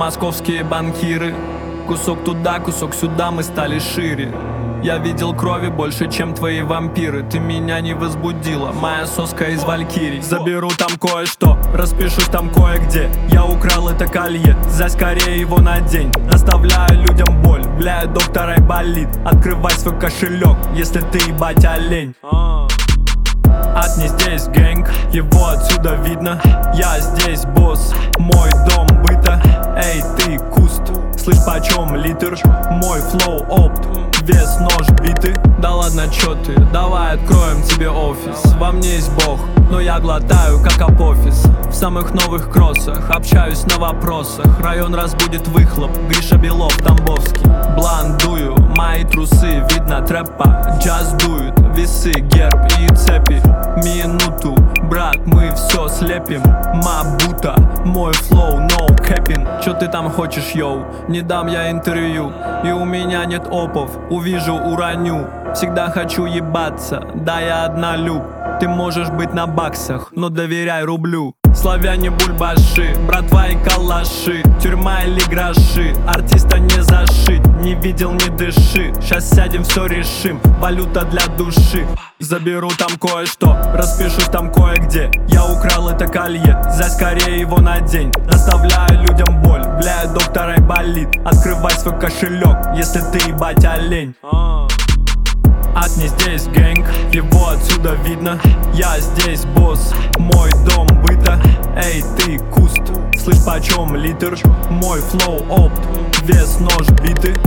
московские банкиры. Кусок туда, кусок сюда, мы стали шире. Я видел крови больше, чем твои вампиры. Ты меня не возбудила, моя соска из Валькирий. Заберу там кое-что, распишусь там кое-где. Я украл это колье, за скорее его надень. Оставляю людям боль, бля, доктора и болит. Открывай свой кошелек, если ты ебать олень. Ад не здесь, гэнг, его отсюда видно. Я здесь босс, мой дом быта. Эй, ты куст, слышь, почем литр? Мой флоу опт, вес нож биты. Да ладно, чё ты, давай откроем тебе офис. Во мне есть бог, но я глотаю как апофис. В самых новых кроссах, общаюсь на вопросах. Район разбудит выхлоп, Гриша Белов, Тамбовский. Блан дую, мои трусы, видно трэпа. Джаз дует, весы, герб и цепи. Минуту, брат, мы все слепим. Мабута, мой флоу, no capping. Чё ты там хочешь, йоу? Не дам я интервью, и у меня нет опов. Увижу, уроню. Всегда хочу ебаться, да я однолюб. Ты можешь быть на баксах, но доверяй рублю. Славяне бульбаши, братва и калаши. Тюрьма или гроши, артиста не зашить. Не видел, не дыши, щас сядем, все решим. Валюта для души. Заберу там кое-что, распишусь там кое-где. Я украл это колье, за скорее его надень. Оставляю людям боль, бля, доктора и болит. Открывай свой кошелек, если ты ебать олень. Ад не здесь, гэнг, его отсюда видно. Я здесь босс, мой дом быта. Эй, ты куст, слышь, почем литр? Мой флоу опт, вес нож биты.